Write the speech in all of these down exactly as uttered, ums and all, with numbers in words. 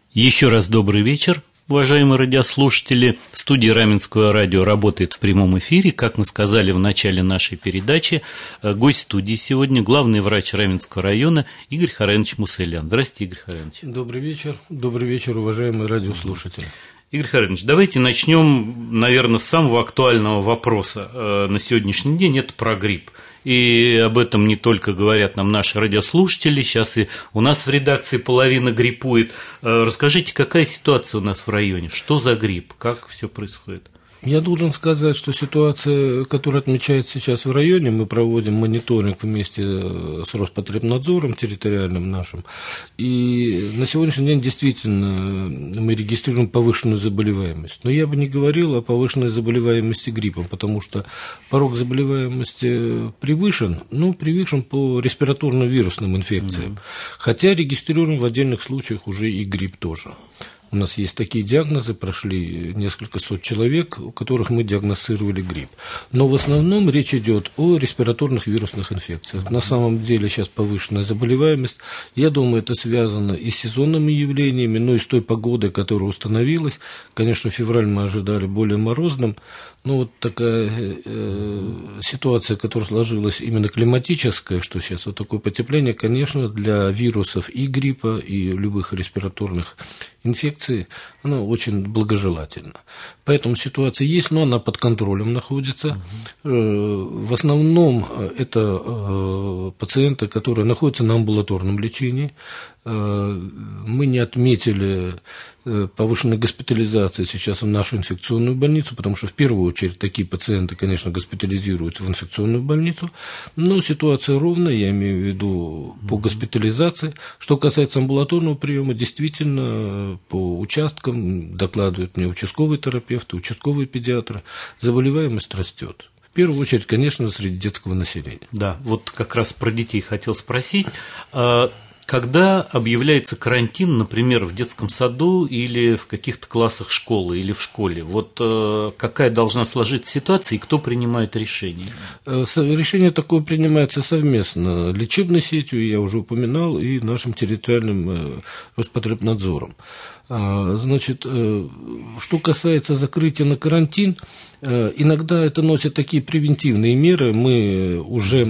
Еще раз добрый вечер, уважаемые радиослушатели. Студия Раменского радио работает в прямом эфире. Как мы сказали в начале нашей передачи, гость студии сегодня главный врач Раменского района Игорь Харенович Мусылян. Здравствуйте, Игорь Харенович. Добрый вечер. Добрый вечер, уважаемые радиослушатели. Игорь Харенович, давайте начнем, наверное, с самого актуального вопроса на сегодняшний день. Это про грипп. И об этом не только говорят нам наши радиослушатели, сейчас и у нас в редакции половина гриппует. Расскажите, какая ситуация у нас в районе, что за грипп, как все происходит? Я должен сказать, что ситуация, которая отмечается сейчас в районе, мы проводим мониторинг вместе с Роспотребнадзором территориальным нашим, и на сегодняшний день действительно мы регистрируем повышенную заболеваемость. Но я бы не говорил о повышенной заболеваемости гриппом, потому что порог заболеваемости превышен, ну, превышен по респираторно-вирусным инфекциям, mm-hmm. хотя регистрируем в отдельных случаях уже и грипп тоже. У нас есть такие диагнозы, прошли несколько сот человек, у которых мы диагностировали грипп. Но в основном речь идет о респираторных вирусных инфекциях. На самом деле сейчас повышенная заболеваемость. Я думаю, это связано и с сезонными явлениями, но и с той погодой, которая установилась. Конечно, февраль мы ожидали более морозным, но вот такая э, ситуация, которая сложилась именно климатическая, что сейчас вот такое потепление, конечно, для вирусов и гриппа, и любых респираторных инфекций, она очень благожелательна. Поэтому ситуация есть, но она под контролем находится. В основном это пациенты, которые находятся на амбулаторном лечении. Мы не отметили повышенной госпитализации сейчас в нашу инфекционную больницу, потому что в первую очередь такие пациенты, конечно, госпитализируются в инфекционную больницу, но ситуация ровная, я имею в виду по госпитализации. Что касается амбулаторного приема, действительно, по участкам докладывают мне участковые терапевты, участковые педиатры, заболеваемость растет. В первую очередь, конечно, среди детского населения. Да, вот как раз про детей хотел спросить. Когда объявляется карантин, например, в детском саду или в каких-то классах школы или в школе, вот э, какая должна сложиться ситуация и кто принимает решение? Решение такое принимается совместно лечебной сетью, я уже упоминал, и нашим территориальным Роспотребнадзором. Значит, что касается закрытия на карантин, иногда это носит такие превентивные меры. Мы уже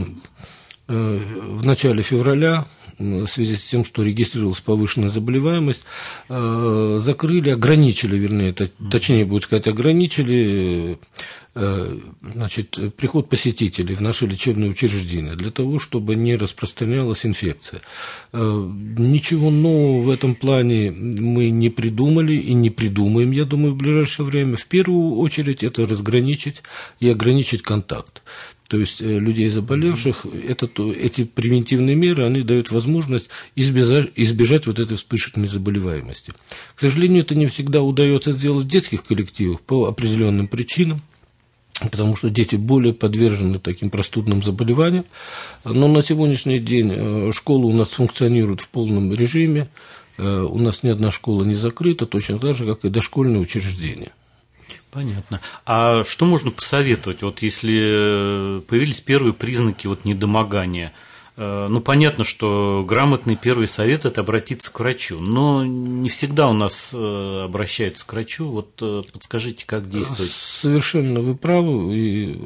в начале февраля, в связи с тем, что регистрировалась повышенная заболеваемость, закрыли, ограничили, вернее, точнее будет сказать, ограничили значит, приход посетителей в наши лечебные учреждения для того, чтобы не распространялась инфекция. Ничего нового в этом плане мы не придумали и не придумаем, я думаю, в ближайшее время. В первую очередь это разграничить и ограничить контакт. То есть людей заболевших, это, эти превентивные меры, они дают возможность избежать, избежать вот этой вспышечной заболеваемости. К сожалению, это не всегда удается сделать в детских коллективах по определенным причинам, потому что дети более подвержены таким простудным заболеваниям. Но на сегодняшний день школы у нас функционируют в полном режиме, у нас ни одна школа не закрыта, точно так же, как и дошкольные учреждения. Понятно. А что можно посоветовать, вот если появились первые признаки вот недомогания? Ну, понятно, что грамотный первый совет – это обратиться к врачу, но не всегда у нас обращаются к врачу. Вот подскажите, как действовать? Совершенно вы правы, и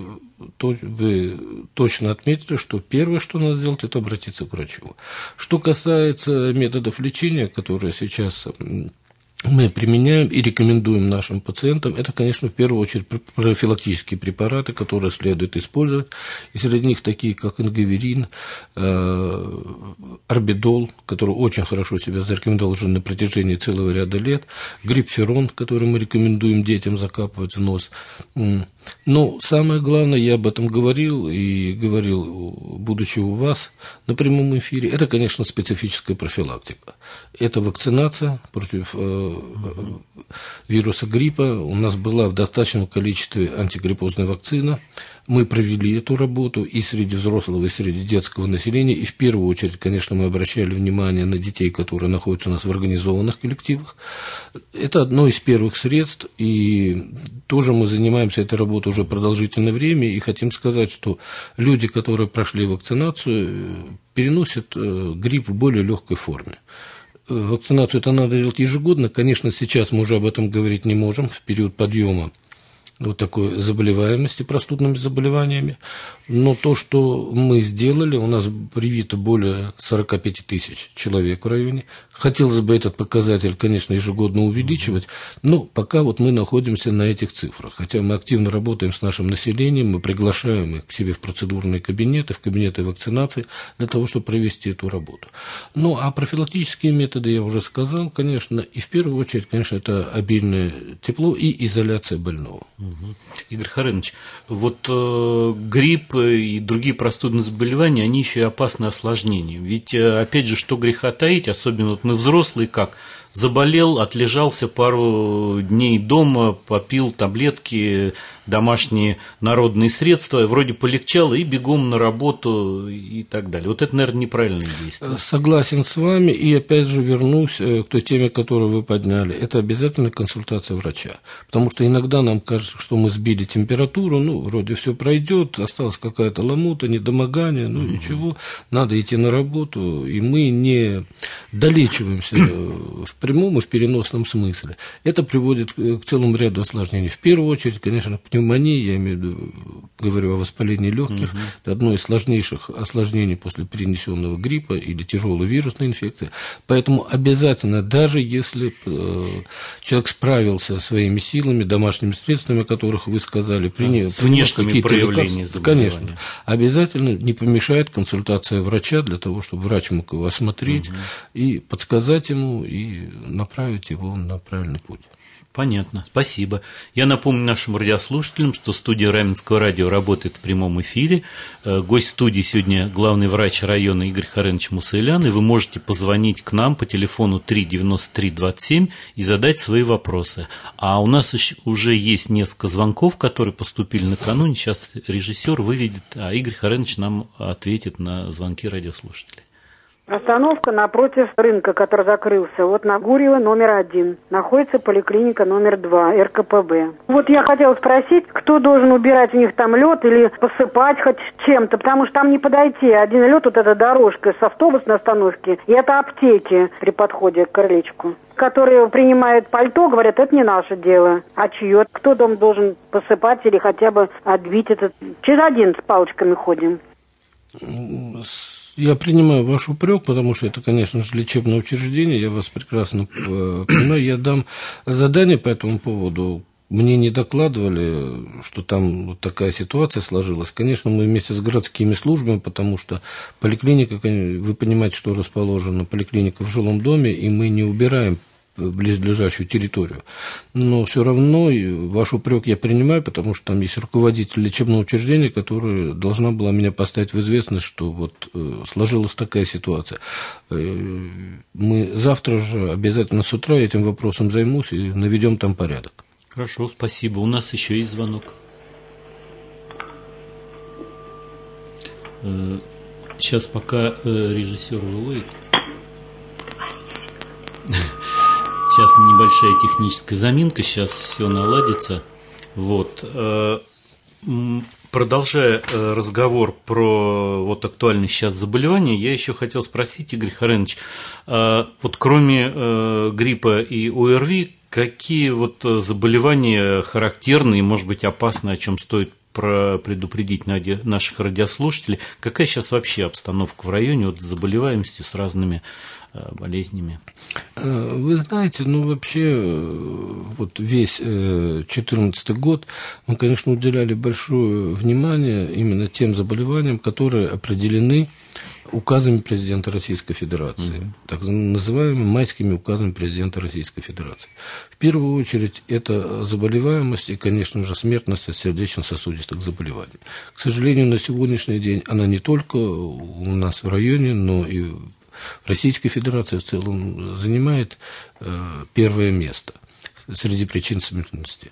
вы точно отметили, что первое, что надо сделать, это обратиться к врачу. Что касается методов лечения, которые сейчас мы применяем и рекомендуем нашим пациентам, это, конечно, в первую очередь профилактические препараты, которые следует использовать. И среди них такие, как ингаверин, орбидол, который очень хорошо себя зарекомендовал уже на протяжении целого ряда лет, грипферон, который мы рекомендуем детям закапывать в нос. Но самое главное, я об этом говорил и говорил, будучи у вас на прямом эфире, это, конечно, специфическая профилактика. Это вакцинация против вируса гриппа. У нас была в достаточном количестве антигриппозная вакцина. Мы провели эту работу и среди взрослого, и среди детского населения. И в первую очередь, конечно, мы обращали внимание на детей, которые находятся у нас в организованных коллективах. Это одно из первых средств, и тоже мы занимаемся этой работой уже продолжительное время, и хотим сказать, что люди, которые прошли вакцинацию, переносят грипп в более легкой форме. вакцинацию это надо делать ежегодно. Конечно, сейчас мы уже об этом говорить не можем в период подъема вот такой заболеваемости простудными заболеваниями. Но то, что мы сделали, у нас привито более сорок пять тысяч человек в районе. Хотелось бы этот показатель, конечно, ежегодно увеличивать, но пока вот мы находимся на этих цифрах. Хотя мы активно работаем с нашим населением, мы приглашаем их к себе в процедурные кабинеты, в кабинеты вакцинации для того, чтобы провести эту работу. Ну, а профилактические методы я уже сказал, конечно, и в первую очередь, конечно, это обильное тепло и изоляция больного. Угу. Игорь Харенович, вот э, грипп и другие простудные заболевания, они еще и опасны осложнения. Ведь, э, опять же, что греха таить, особенно вот мы взрослые, как заболел, отлежался пару дней дома, попил таблетки, домашние народные средства, вроде полегчало, и бегом на работу и так далее. Вот это, наверное, неправильное действие. Согласен с вами, и опять же вернусь к той теме, которую вы подняли. Это обязательно консультация врача, потому что иногда нам кажется, что мы сбили температуру, ну, вроде все пройдет, осталась какая-то ломота, недомогание, ну, угу. Ничего, надо идти на работу, и мы не долечиваемся в прямом и в переносном смысле. Это приводит к целому ряду осложнений. В первую очередь, конечно, пневмония, я имею в виду, говорю о воспалении легких, угу. Это одно из сложнейших осложнений после перенесенного гриппа или тяжелой вирусной инфекции. Поэтому обязательно, даже если человек справился своими силами, домашними средствами, о которых вы сказали, принял с внешними проявлениями заболевания, конечно, обязательно не помешает консультация врача для того, чтобы врач мог его осмотреть угу. и подсказать ему, и направить его на правильный путь. Понятно, спасибо. Я напомню нашим радиослушателям, что студия Раменского радио работает в прямом эфире. Гость студии сегодня главный врач района Игорь Харенович Мусаилян, и вы можете позвонить к нам по телефону три девяносто три двадцать семь и задать свои вопросы. А у нас уже есть несколько звонков, которые поступили накануне. Сейчас режиссер выведет, а Игорь Харенович нам ответит на звонки радиослушателей. Остановка напротив рынка, который закрылся. Вот на Гурьева номер один. Находится поликлиника номер два, эр ка пэ бэ. Вот я хотела спросить, кто должен убирать у них там лед или посыпать хоть чем-то, потому что там не подойти. Один лед, вот эта дорожка с автобусной остановки, и это аптеки при подходе к крылечку. Которые принимают пальто, говорят, это не наше дело. А чье? Кто дом должен посыпать или хотя бы отбить этот? Через один с палочками ходим. Я принимаю ваш упрек, потому что это, конечно же, лечебное учреждение, я вас прекрасно понимаю. Я дам задание по этому поводу. Мне не докладывали, что там вот такая ситуация сложилась. Конечно, мы вместе с городскими службами, потому что поликлиника, вы понимаете, что расположена поликлиника в жилом доме, и мы не убираем близлежащую территорию. Но все равно ваш упрек я принимаю, потому что там есть руководитель лечебного учреждения, которая должна была меня поставить в известность, что вот сложилась такая ситуация. Мы завтра же обязательно с утра этим вопросом займусь и наведем там порядок. Хорошо, спасибо. У нас еще есть звонок. Сейчас пока режиссер выводит. Сейчас небольшая техническая заминка, сейчас все наладится. Вот. Продолжая разговор про вот актуальные сейчас заболевания, я еще хотел спросить, Игорь Харенович, вот кроме гриппа и о эр ви, какие вот заболевания характерны и, может быть, опасны, о чем стоит предупредить наших радиослушателей? Какая сейчас вообще обстановка в районе вот, с заболеваемостью, с разными болезнями? Вы знаете, ну вообще вот весь две тысячи четырнадцатый год мы, конечно, уделяли большое внимание именно тем заболеваниям, которые определены указами президента Российской Федерации, mm-hmm. так называемыми майскими указами президента Российской Федерации. В первую очередь это заболеваемость и, конечно же, смертность от сердечно-сосудистых заболеваний. К сожалению, на сегодняшний день она не только у нас в районе, но и в Российской Федерации в целом занимает первое место среди причин смертности.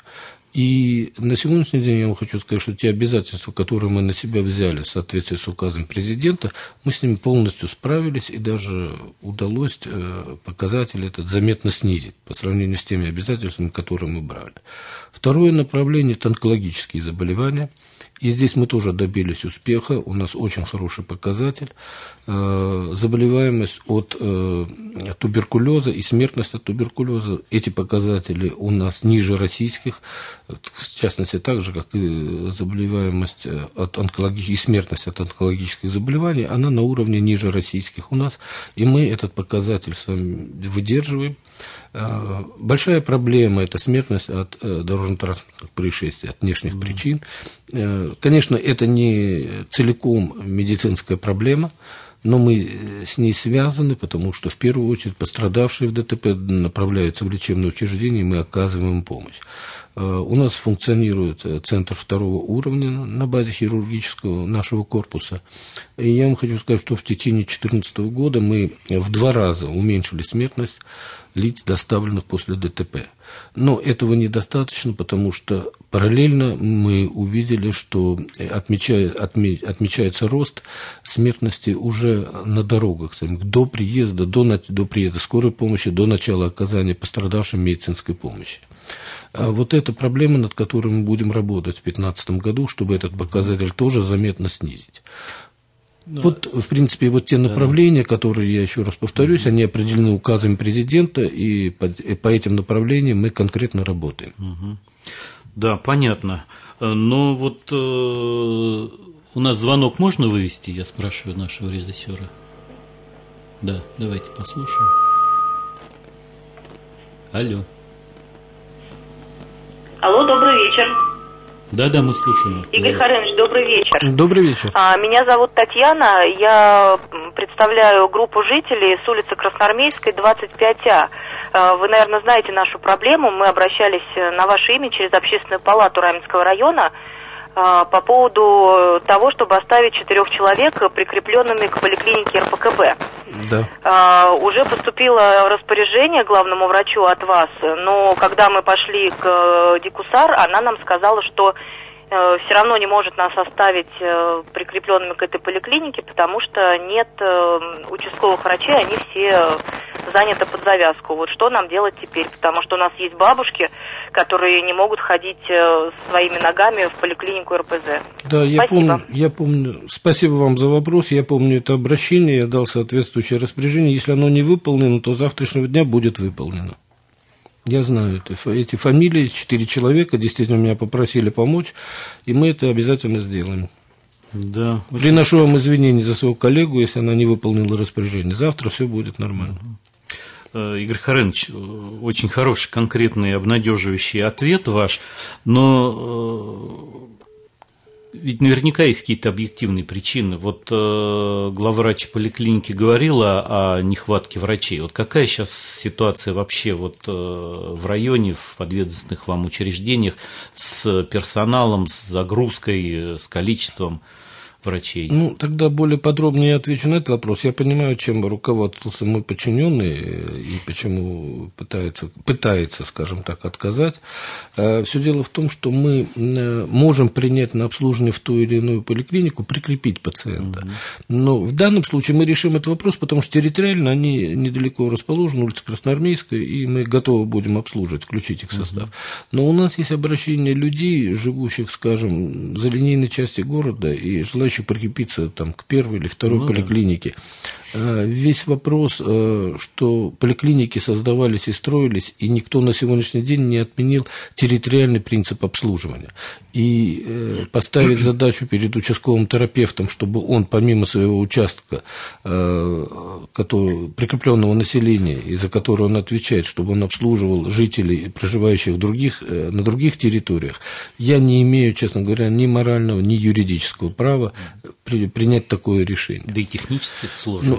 И на сегодняшний день я вам хочу сказать, что те обязательства, которые мы на себя взяли в соответствии с указом президента, мы с ними полностью справились, и даже удалось показатель этот заметно снизить по сравнению с теми обязательствами, которые мы брали. Второе направление – это онкологические заболевания. И здесь мы тоже добились успеха, у нас очень хороший показатель. Заболеваемость от туберкулеза и смертность от туберкулеза, эти показатели у нас ниже российских, в частности, так же, как и заболеваемость от онкологических и смертность от онкологических заболеваний, она на уровне ниже российских у нас, и мы этот показатель с вами выдерживаем. Большая проблема – это смертность от дорожно-транспортных происшествий, от внешних mm-hmm. причин. Конечно, это не целиком медицинская проблема, но мы с ней связаны, потому что в первую очередь пострадавшие в ДТП направляются в лечебное учреждение, и мы оказываем им помощь. У нас функционирует центр второго уровня на базе хирургического нашего корпуса. И я вам хочу сказать, что в течение две тысячи четырнадцатого года мы в два раза уменьшили смертность лиц, доставленных после ДТП. Но этого недостаточно, потому что параллельно мы увидели, что отмечает, отме, отмечается рост смертности уже на дорогах, до приезда, до, до приезда скорой помощи, до начала оказания пострадавшим медицинской помощи. А вот эта проблема, над которой мы будем работать в две тысячи пятнадцатом году, чтобы этот показатель тоже заметно снизить. Но... Вот, в принципе, вот те направления, которые, я еще раз повторюсь, они определены указами президента, и по, и по этим направлениям мы конкретно работаем. Угу. Да, понятно. Но вот э, у нас звонок можно вывести, я спрашиваю нашего режиссера. Да, давайте послушаем. Алло. Алло, добрый вечер. Да-да, мы слушаем вас. Игорь Харенович, добрый вечер. Добрый вечер. А, меня зовут Татьяна, я представляю группу жителей с улицы Красноармейской, двадцать пять А. Вы, наверное, знаете нашу проблему. Мы обращались на ваше имя через общественную палату Раменского района по поводу того, чтобы оставить четырех человек прикрепленными к поликлинике эр пэ ка бэ. Да. А, уже поступило распоряжение главному врачу от вас, но когда мы пошли к Дикусар, она нам сказала, что э, все равно не может нас оставить э, прикрепленными к этой поликлинике, потому что нет э, участковых врачей, они все заняты под завязку. Вот что нам делать теперь? Потому что у нас есть бабушки, которые не могут ходить э, своими ногами в поликлинику эр пэ зэ. Да, я помню, я помню. Спасибо вам за вопрос. Я помню это обращение, я дал соответствующее распоряжение. Если оно не выполнено, то с завтрашнего дня будет выполнено. Я знаю это. Эти фамилии, четыре человека, действительно меня попросили помочь, и мы это обязательно сделаем. Да. Очень... Приношу вам извинения за своего коллегу, если она не выполнила распоряжение. Завтра все будет нормально. Игорь Харенович, очень хороший, конкретный, обнадеживающий ответ ваш, но ведь наверняка есть какие-то объективные причины. Вот главврач поликлиники говорила о нехватке врачей. Вот какая сейчас ситуация вообще вот в районе, в подведомственных вам учреждениях с персоналом, с загрузкой, с количеством врачей? Ну, тогда более подробно я отвечу на этот вопрос. Я понимаю, чем руководствовался мой подчиненный и почему пытается, пытается, скажем так, отказать. Все дело в том, что мы можем принять на обслуживание в ту или иную поликлинику, прикрепить пациента. Угу. Но в данном случае мы решим этот вопрос, потому что территориально они недалеко расположены, улица Красноармейская, и мы готовы будем обслуживать, включить их в состав. Угу. Но у нас есть обращение людей, живущих, скажем, за линейной части города и желающих прикрепиться там, к первой или второй ну, поликлинике. Да. Весь вопрос, что поликлиники создавались и строились, и никто на сегодняшний день не отменил территориальный принцип обслуживания. И поставить задачу перед участковым терапевтом, чтобы он помимо своего участка, который, прикрепленного населения, и за который он отвечает, чтобы он обслуживал жителей, проживающих в других, на других территориях, я не имею, честно говоря, ни морального, ни юридического права принять такое решение. Да и технически это сложно. Ну,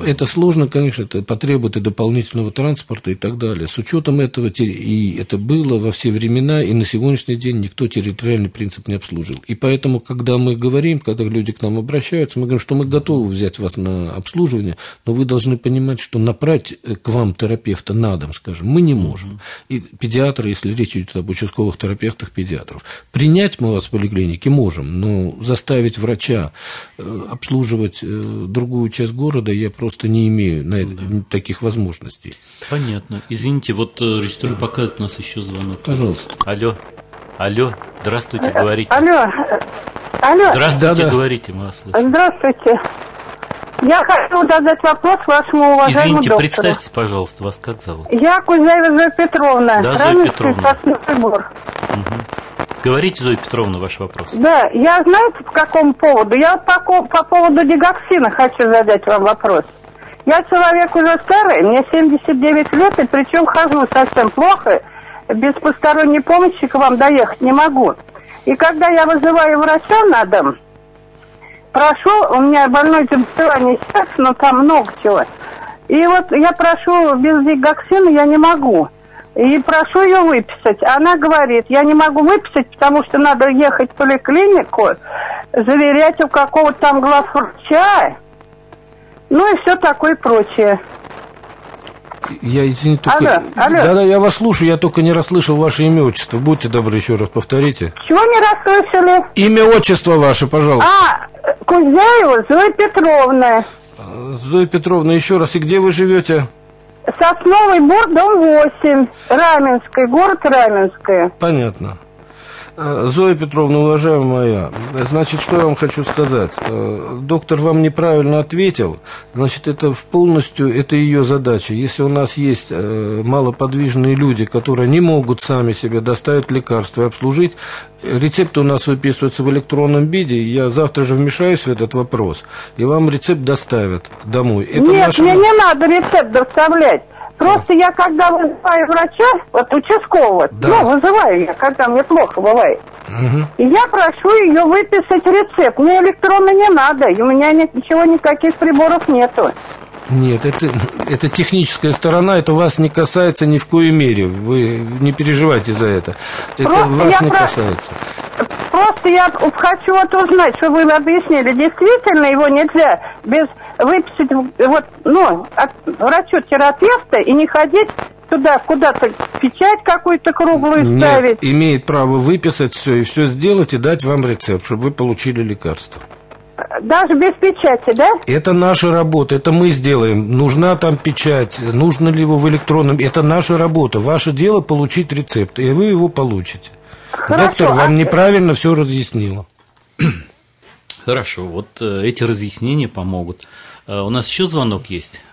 сложно. Это сложно, конечно, это потребует и дополнительного транспорта и так далее. С учетом этого, и это было во все времена, и на сегодняшний день никто территориальный принцип не обслужил. И поэтому, когда мы говорим, когда люди к нам обращаются, мы говорим, что мы готовы взять вас на обслуживание, но вы должны понимать, что направить к вам терапевта на дом, скажем, мы не можем. И педиатры, если речь идет об участковых терапевтах, педиатров, принять мы вас в поликлинике можем, но заставить врача обслуживать другую часть города я просто не имею на это, да. таких возможностей. Понятно. Извините, вот режиссер показывает у нас еще звонок. Пожалуйста. Алло. Алло. Здравствуйте, говорите. Алло. Алло. Здравствуйте, да, да. говорите, мы вас слышим. Здравствуйте. Я хочу задать вопрос вашему уважаемому Извините, доктору. представьтесь, пожалуйста, вас как зовут? Я Кузяева Зоя Петровна. Да, Зоя Петровна. Угу. Говорите, Зоя Петровна, ваш вопрос. Да, я знаете, по какому поводу? Я по, по поводу дигоксина хочу задать вам вопрос. Я человек уже старый, мне семьдесят девять лет, и причем хожу совсем плохо, без посторонней помощи к вам доехать не могу. И когда я вызываю врача на дом, прошу, у меня больное заболевание сердца, но там много чего. И вот я прошу, без дигоксина я не могу. И прошу ее выписать. Она говорит, я не могу выписать, потому что надо ехать в поликлинику, заверять у какого-то там главврача, ну и все такое прочее. Я, извините, только... Алло, алло. Да-да, я вас слушаю, я только не расслышал ваше имя, отчество. Будьте добры, еще раз повторите. Чего не расслышали? Имя, отчество ваше, пожалуйста. А, Кузяева Зоя Петровна. Зоя Петровна, еще раз, и где вы живете? Сосновый Бор, дом восемь, Раменское, город Раменское. Понятно. Зоя Петровна, уважаемая моя, значит, что я вам хочу сказать. Доктор вам неправильно ответил, значит, это в полностью, это ее задача. Если у нас есть малоподвижные люди, которые не могут сами себе доставить лекарства и обслужить, рецепты у нас выписываются в электронном виде, я завтра же вмешаюсь в этот вопрос, и вам рецепт доставят домой. Это Нет, наша... мне не надо рецепт доставлять. Просто я, когда вызываю врача, вот участкового, да. ну, вызываю я, когда мне плохо бывает, угу. и я прошу ее выписать рецепт. Мне электронно не надо, и у меня ничего, никаких приборов нету. Нет, это, это техническая сторона, это вас не касается ни в коей мере, вы не переживайте за это, это Просто вас не про... касается. Просто я хочу вот узнать, что вы объяснили, действительно его нельзя без выписать, вот, ну, от врачу-терапевта и не ходить туда куда-то печать какую-то круглую Нет, ставить. Имеет право выписать все и все сделать и дать вам рецепт, чтобы вы получили лекарство. Даже без печати, да? Это наша работа, это мы сделаем. Нужна там печать, нужно ли его в электронном... Это наша работа. Ваше дело получить рецепт, и вы его получите. Хорошо, доктор вам а... неправильно все разъяснила. Хорошо, вот эти разъяснения помогут. У нас еще звонок есть.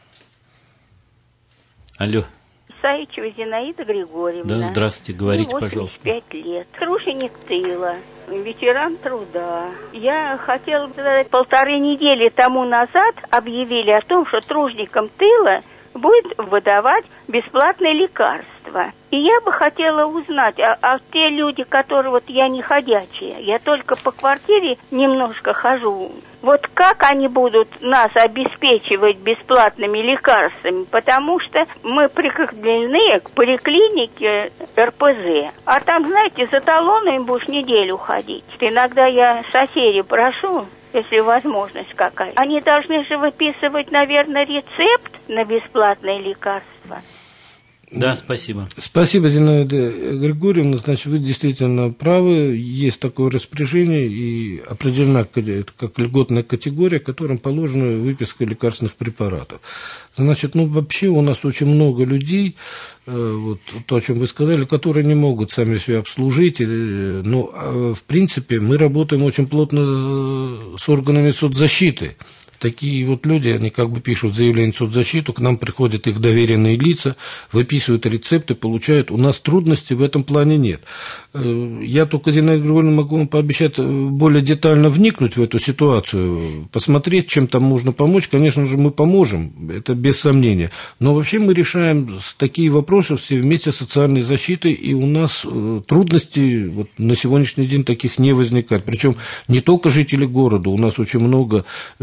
Алло. Саичева Зинаида Григорьевна. Да, здравствуйте, говорите, Мне пожалуйста. восемьдесят пять лет. Труженик тыла, ветеран труда. Я хотела бы сказать, полторы недели тому назад объявили о том, что труженикам тыла будет выдавать бесплатные лекарства. И я бы хотела узнать, а, а те люди, которые вот я не ходячие, я только по квартире немножко хожу, вот как они будут нас обеспечивать бесплатными лекарствами, потому что мы прикреплены к поликлинике эр пэ зэ, а там, знаете, за талонами будешь неделю ходить. Иногда я соседей прошу, если возможность какая. Они должны же выписывать, наверное, рецепт на бесплатные лекарства. Да, спасибо. Спасибо, Зинаида Григорьевна. Значит, вы действительно правы. Есть такое распоряжение и определена как льготная категория, которым положена выписка лекарственных препаратов. Значит, ну вообще у нас очень много людей, вот то, о чем вы сказали, которые не могут сами себя обслужить. Но, в принципе, мы работаем очень плотно с органами соцзащиты. Такие вот люди, они как бы пишут заявление в соцзащиту, к нам приходят их доверенные лица, выписывают рецепты, получают. У нас трудностей в этом плане нет. Я только, Зинаида Григорьевна, могу вам пообещать более детально вникнуть в эту ситуацию, посмотреть, чем там можно помочь. Конечно же, мы поможем, это без сомнения. Но вообще мы решаем такие вопросы все вместе с социальной защитой, и у нас трудностей вот на сегодняшний день таких не возникает. Причем не только жители города, у нас очень много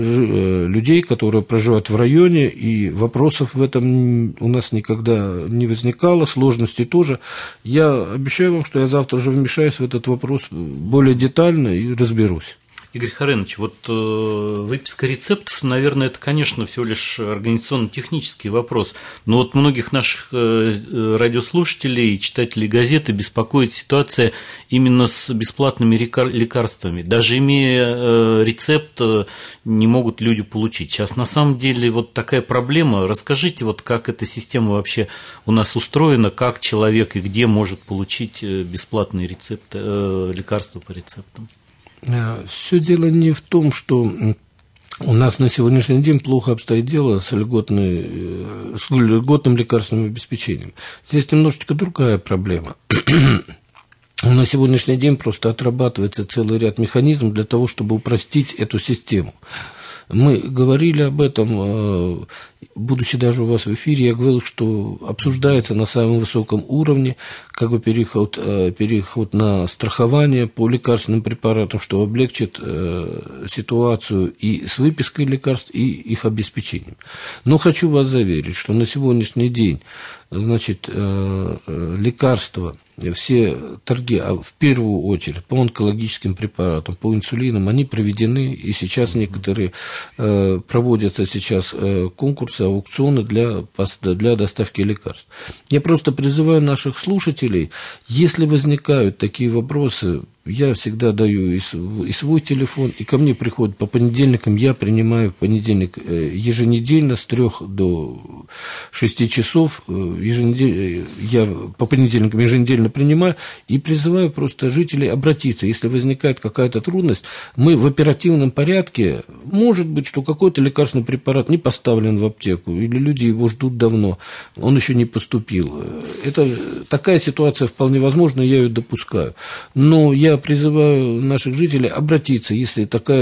людей, которые проживают в районе, и вопросов в этом у нас никогда не возникало, сложностей тоже. Я обещаю вам, что я завтра же вмешаюсь в этот вопрос более детально и разберусь. Игорь Харенович, вот э, выписка рецептов, наверное, это, конечно, всего лишь организационно-технический вопрос, но вот многих наших э, радиослушателей и читателей газеты беспокоит ситуация именно с бесплатными лекарствами. Даже имея э, рецепт, э, не могут люди получить. Сейчас на самом деле вот такая проблема. Расскажите, вот как эта система вообще у нас устроена, как человек и где может получить бесплатные рецепты, э, лекарства по рецептам? Все дело не в том, что у нас на сегодняшний день плохо обстоит дело с, льготной, с льготным лекарственным обеспечением. Здесь немножечко другая проблема. На сегодняшний день просто отрабатывается целый ряд механизмов для того, чтобы упростить эту систему. Мы говорили об этом, будучи даже у вас в эфире, я говорил, что обсуждается на самом высоком уровне как бы переход, переход на страхование по лекарственным препаратам, что облегчит ситуацию и с выпиской лекарств, и их обеспечением. Но хочу вас заверить, что на сегодняшний день, значит, лекарства, все торги, а в первую очередь по онкологическим препаратам, по инсулинам, они проведены, и сейчас некоторые э, проводятся сейчас э, конкурсы, аукционы для, для доставки лекарств. Я просто призываю наших слушателей, если возникают такие вопросы, я всегда даю и свой телефон, и ко мне приходят по понедельникам, я принимаю в понедельник еженедельно с трёх до шести часов, еженедельно, я по понедельникам еженедельно принимаю, и призываю просто жителей обратиться, если возникает какая-то трудность, мы в оперативном порядке, может быть, что какой-то лекарственный препарат не поставлен в аптеку, или люди его ждут давно, он еще не поступил. Это, такая ситуация вполне возможна, я ее допускаю. Но я призываю наших жителей обратиться, если такая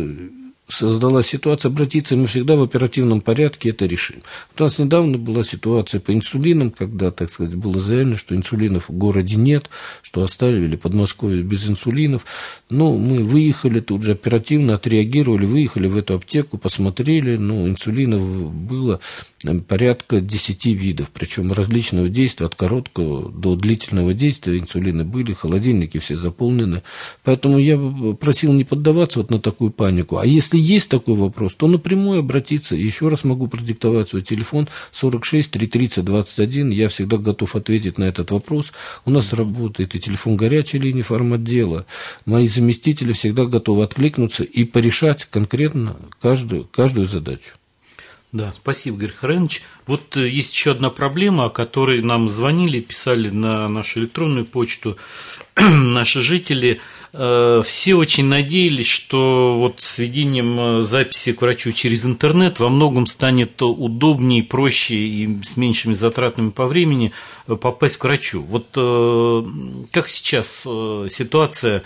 создалась ситуация, обратиться, мы всегда в оперативном порядке это решим. У нас недавно была ситуация по инсулинам, когда, так сказать, было заявлено, что инсулинов в городе нет, что оставили Подмосковье без инсулинов. Но мы выехали тут же оперативно, отреагировали, выехали в эту аптеку, посмотрели, но инсулинов было порядка десяти видов, причем различного действия, от короткого до длительного действия инсулины были, холодильники все заполнены. Поэтому я просил не поддаваться вот на такую панику. А если есть такой вопрос, то напрямую обратиться. Еще раз могу продиктовать свой телефон сорок шесть триста тридцать двадцать один. Я всегда готов ответить на этот вопрос. У нас работает и телефон горячей линии форм-отдела. Мои заместители всегда готовы откликнуться и порешать конкретно каждую, каждую задачу. Да, спасибо, Игорь Харенович. Вот есть еще одна проблема, о которой нам звонили, писали на нашу электронную почту наши жители. Все очень надеялись, что вот с введением записи к врачу через интернет во многом станет удобнее, проще и с меньшими затратами по времени попасть к врачу. Вот как сейчас ситуация?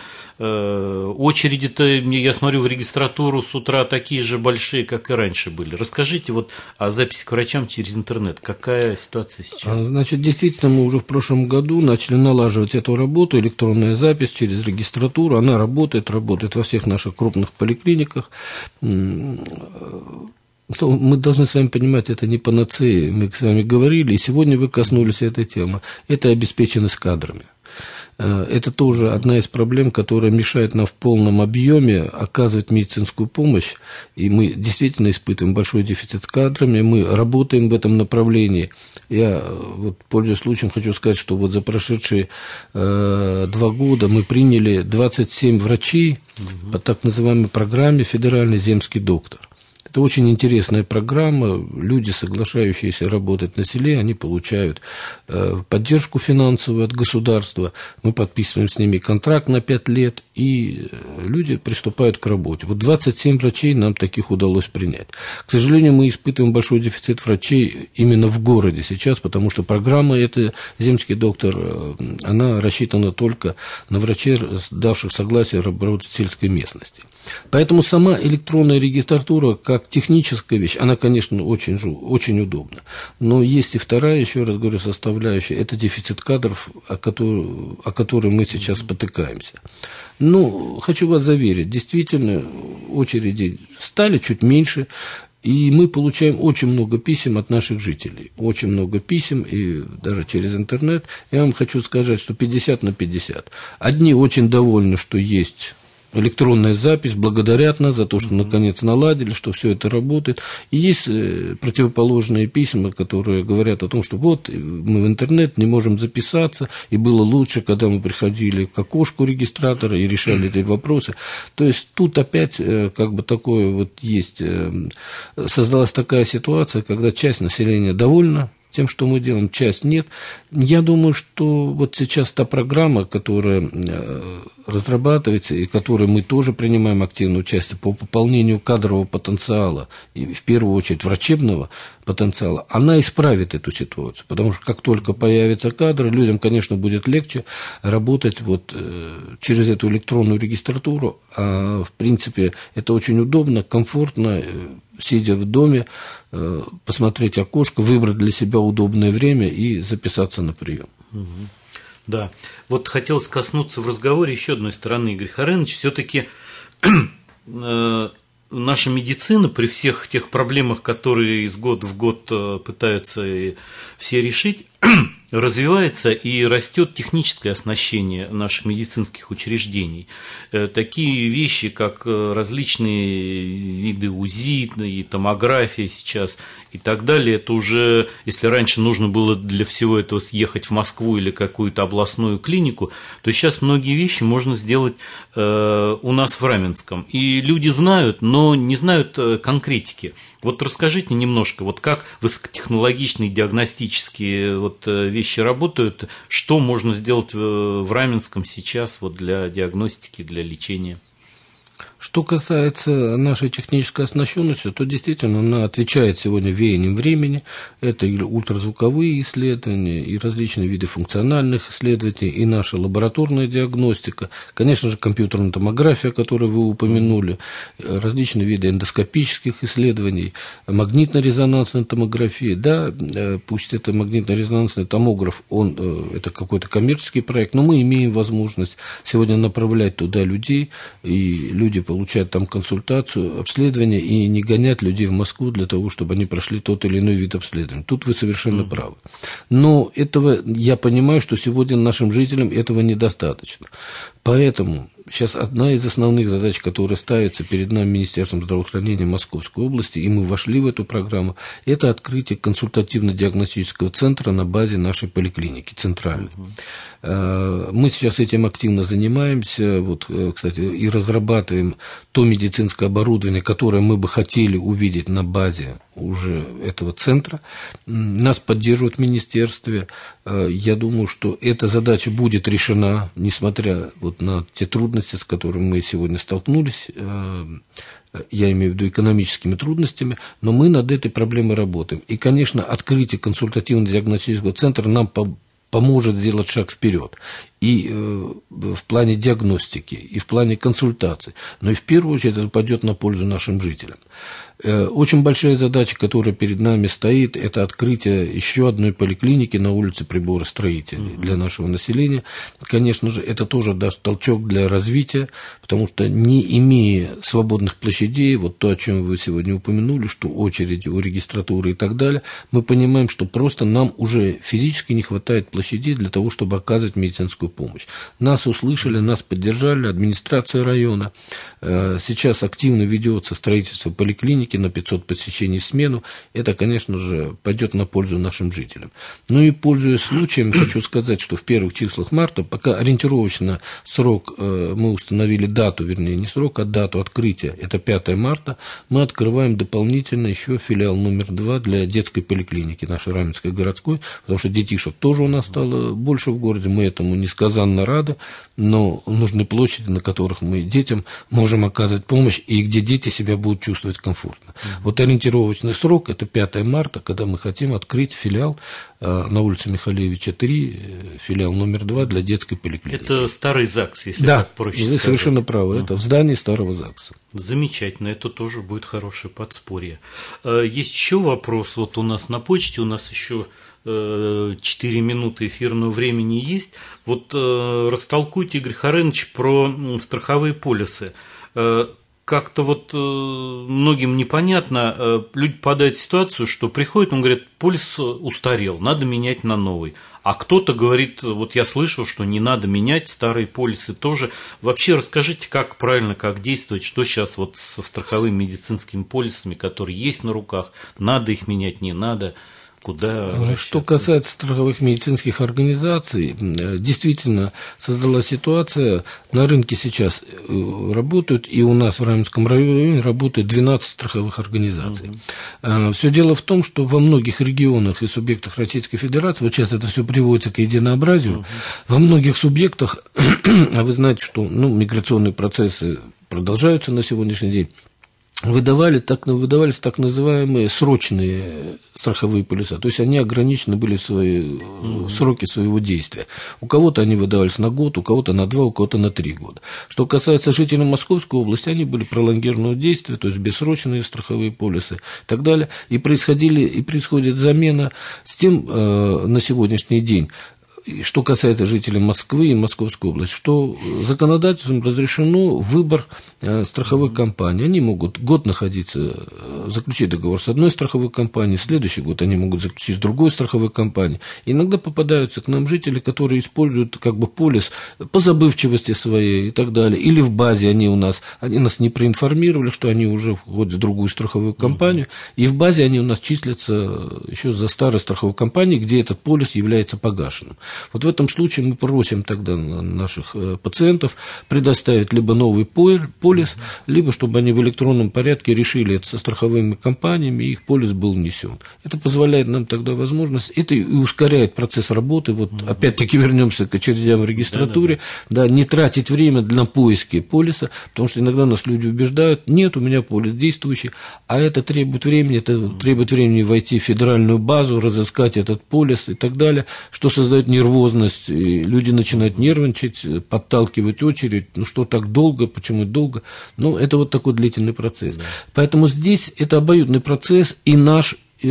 Очереди-то, я смотрю, в регистратуру с утра такие же большие, как и раньше были. Расскажите вот о записи к врачам через интернет. Какая ситуация сейчас? Значит, действительно, мы уже в прошлом году начали налаживать эту работу, электронная запись через регистратуру. Она работает, работает во всех наших крупных поликлиниках. Мы должны с вами понимать, это не панацея. Мы с вами говорили, и сегодня вы коснулись этой темы. Это обеспеченность кадрами. Это тоже одна из проблем, которая мешает нам в полном объеме оказывать медицинскую помощь, и мы действительно испытываем большой дефицит кадрами, мы работаем в этом направлении. Я, вот, пользуясь случаем, хочу сказать, что вот за прошедшие э, два года мы приняли двадцать семь врачей угу. по так называемой программе «Федеральный земский доктор». Это очень интересная программа. Люди, соглашающиеся работать на селе, они получают поддержку финансовую от государства. Мы подписываем с ними контракт на пять лет, и люди приступают к работе. Вот двадцать семь врачей нам таких удалось принять. К сожалению, мы испытываем большой дефицит врачей именно в городе сейчас, потому что программа эта «Земский доктор», она рассчитана только на врачей, давших согласие работать в сельской местности. Поэтому сама электронная регистратура, как как техническая вещь, она, конечно, очень, очень удобна. Но есть и вторая, еще раз говорю, составляющая, это дефицит кадров, о которой, о которой мы сейчас спотыкаемся. Ну, хочу вас заверить, действительно, очереди стали чуть меньше, и мы получаем очень много писем от наших жителей, очень много писем, и даже через интернет. Я вам хочу сказать, что пятьдесят на пятьдесят. Одни очень довольны, что есть электронная запись, благодарят нас за то, что наконец наладили, что все это работает. И есть противоположные письма, которые говорят о том, что вот мы в интернет не можем записаться, и было лучше, когда мы приходили к окошку регистратора и решали эти вопросы. То есть тут опять как бы такое вот есть, создалась такая ситуация, когда часть населения довольна тем, что мы делаем, часть нет. Я думаю, что вот сейчас та программа, которая разрабатывается и в которой мы тоже принимаем активное участие по пополнению кадрового потенциала, и в первую очередь врачебного потенциала, она исправит эту ситуацию, потому что как только появятся кадры, людям, конечно, будет легче работать вот через эту электронную регистратуру, а в принципе это очень удобно, комфортно, сидя в доме, посмотреть окошко, выбрать для себя удобное время и записаться на прием. Да, вот хотелось коснуться в разговоре еще одной стороны, Игорь Харенович, все-таки наша медицина при всех тех проблемах, которые из года в год пытаются все решить, развивается и растет техническое оснащение наших медицинских учреждений. Такие вещи, как различные виды УЗИ и томография сейчас и так далее, это уже, если раньше нужно было для всего этого съехать в Москву или какую-то областную клинику, то сейчас многие вещи можно сделать у нас в Раменском. И люди знают, но не знают конкретики. Вот расскажите немножко, вот как высокотехнологичные диагностические вот вещи работают, что можно сделать в Раменском сейчас вот для диагностики, для лечения? Что касается нашей технической оснащенности, то действительно она отвечает сегодня веяниям времени. Это и ультразвуковые исследования, и различные виды функциональных исследований, и наша лабораторная диагностика, конечно же, компьютерная томография, которую вы упомянули, различные виды эндоскопических исследований, магнитно-резонансная томография. Да, пусть это магнитно-резонансный томограф, он, это какой-то коммерческий проект, но мы имеем возможность сегодня направлять туда людей, и люди получать там консультацию, обследование, и не гонять людей в Москву для того, чтобы они прошли тот или иной вид обследования. Тут вы совершенно mm-hmm. правы. Но этого, я понимаю, что сегодня нашим жителям этого недостаточно. Поэтому сейчас одна из основных задач, которая ставится перед нами Министерством здравоохранения Московской области, и мы вошли в эту программу, это открытие консультативно-диагностического центра на базе нашей поликлиники центральной. Uh-huh. Мы сейчас этим активно занимаемся, вот, кстати, и разрабатываем то медицинское оборудование, которое мы бы хотели увидеть на базе уже этого центра. Нас поддерживают в министерстве. Я думаю, что эта задача будет решена, несмотря вот на те трудности, с которыми мы сегодня столкнулись, я имею в виду экономическими трудностями, но мы над этой проблемой работаем. И, конечно, открытие консультативно-диагностического центра нам поможет сделать шаг вперед. И э, в плане диагностики, и в плане консультаций. Но и в первую очередь это пойдет на пользу нашим жителям. Э, очень большая задача, которая перед нами стоит, это открытие еще одной поликлиники на улице Приборостроителей для нашего населения. Конечно же, это тоже даст толчок для развития, потому что не имея свободных площадей, вот то, о чем вы сегодня упомянули, что очереди у регистратуры и так далее, мы понимаем, что просто нам уже физически не хватает площадей для того, чтобы оказывать медицинскую помощь. Нас услышали, нас поддержали, администрация района. Сейчас активно ведется строительство поликлиники на пятьсот посещений в смену. Это, конечно же, пойдет на пользу нашим жителям. Ну и, пользуясь случаем, хочу сказать, что в первых числах марта, пока ориентировочно срок, мы установили дату, вернее, не срок, а дату открытия, это пятое марта, мы открываем дополнительно еще филиал номер два для детской поликлиники нашей Раменской городской, потому что детишек тоже у нас стало больше в городе, мы этому несказанно рады, но нужны площади, на которых мы детям можем оказывать помощь, и где дети себя будут чувствовать комфортно. стандартно. Mm-hmm. Вот ориентировочный срок – это пятое марта, когда мы хотим открыть филиал на улице Михалевича три, филиал номер два для детской поликлиники. Это старый ЗАГС, если да, так проще сказать. Да, вы совершенно правы, mm-hmm. это в здании старого ЗАГСа. Замечательно, это тоже будет хорошее подспорье. Есть еще вопрос, вот у нас на почте, у нас еще четыре минуты эфирного времени есть. Вот растолкуйте, Игорь Харенович, про страховые полисы. Как-то вот многим непонятно, люди попадают в ситуацию, что приходят, он говорит, полис устарел, надо менять на новый. А кто-то говорит, вот я слышал, что не надо менять старые полисы тоже. Вообще расскажите, как правильно, как действовать, что сейчас вот со страховыми медицинскими полисами, которые есть на руках, надо их менять, не надо. Куда Что касается страховых медицинских организаций, действительно создалась ситуация, на рынке сейчас работают, и у нас в Раменском районе работает двенадцать страховых организаций. Угу. Все дело в том, что во многих регионах и субъектах Российской Федерации, вот сейчас это все приводится к единообразию, угу. во многих субъектах, а вы знаете, что ну, миграционные процессы продолжаются на сегодняшний день, Выдавали, так, выдавались так называемые срочные страховые полиса, то есть они ограничены были в свои mm-hmm. сроки своего действия. У кого-то они выдавались на год, у кого-то на два, у кого-то на три года. Что касается жителей Московской области, они были пролонгированного действия, то есть бессрочные страховые полисы и так далее. И происходили, и происходит замена с тем э, на сегодняшний день. Что касается жителей Москвы и Московской области, что законодательством разрешено выбор страховых компаний. Они могут год находиться, заключить договор с одной страховой компанией, в следующий год они могут заключить с другой страховой компанией. Иногда попадаются к нам жители, которые используют как бы полис по забывчивости своей и так далее. Или в базе они у нас, они нас не проинформировали, что они уже входят в другую страховую компанию, и в базе они у нас числятся еще за старой страховой компанией, где этот полис является погашенным. Вот в этом случае мы просим тогда наших пациентов предоставить либо новый полис, либо чтобы они в электронном порядке решили это со страховыми компаниями, и их полис был внесен. Это позволяет нам тогда возможность, это и ускоряет процесс работы. Вот угу. опять-таки вернемся к очередям в регистратуре, да, да. Да, не тратить время на поиски полиса, потому что иногда нас люди убеждают, нет, у меня полис действующий, а это требует времени, это угу. требует времени войти в федеральную базу, разыскать этот полис и так далее, что создает нервозность. Нервозность, и люди начинают нервничать, подталкивать очередь, ну что так долго, почему долго, ну это вот такой длительный процесс. Да. Поэтому здесь это обоюдный процесс, и наш, э,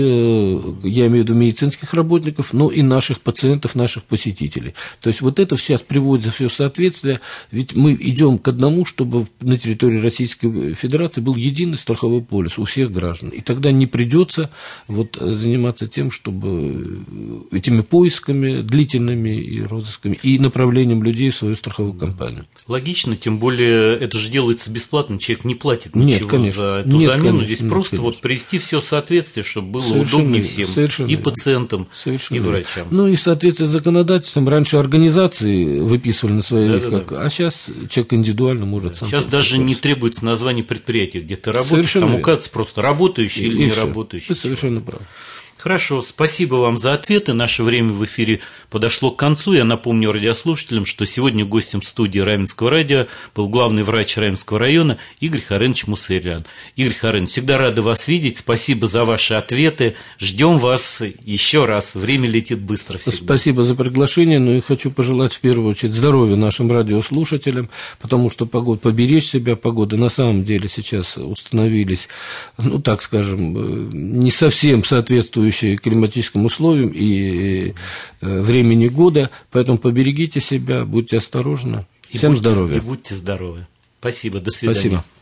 я имею в виду медицинских работников, но и наших пациентов, наших посетителей. То есть вот это сейчас приводится все в соответствие, ведь мы идем к одному, чтобы на территории Российской Федерации был единый страховой полис у всех граждан, и тогда не придется вот заниматься тем, чтобы этими поисками длительными и розысками, и направлением людей в свою страховую компанию. Логично, тем более это же делается бесплатно, человек не платит ничего Нет, конечно. за эту Нет, замену, конечно. здесь Нет, просто конечно. вот привести все в соответствие, чтобы было совершенно, удобнее всем, совершенно и пациентам, совершенно и врачам. Ну и в соответствии с законодательством, раньше организации выписывали на свои, да, как, да, да. а сейчас человек индивидуально может да. сам. Сейчас даже не требуется название предприятия, где ты работаешь, совершенно там указывается просто работающий и, или не работающий. Ты совершенно прав. Хорошо, спасибо вам за ответы. Наше время в эфире подошло к концу. Я напомню радиослушателям, что сегодня гостем студии Раменского радио был главный врач Раменского района Игорь Харенович Мусырян. Игорь Харенович, всегда рады вас видеть. Спасибо за ваши ответы. Ждем вас еще раз. Время летит быстро всегда. Спасибо за приглашение. Ну и хочу пожелать в первую очередь здоровья нашим радиослушателям, потому что погода, поберечь себя, погода на самом деле сейчас установились, ну так скажем, не совсем соответствующие климатическим условиям и времени года, поэтому поберегите себя, будьте осторожны. Всем и будьте, здоровья. И будьте здоровы. Спасибо, до свидания. Спасибо.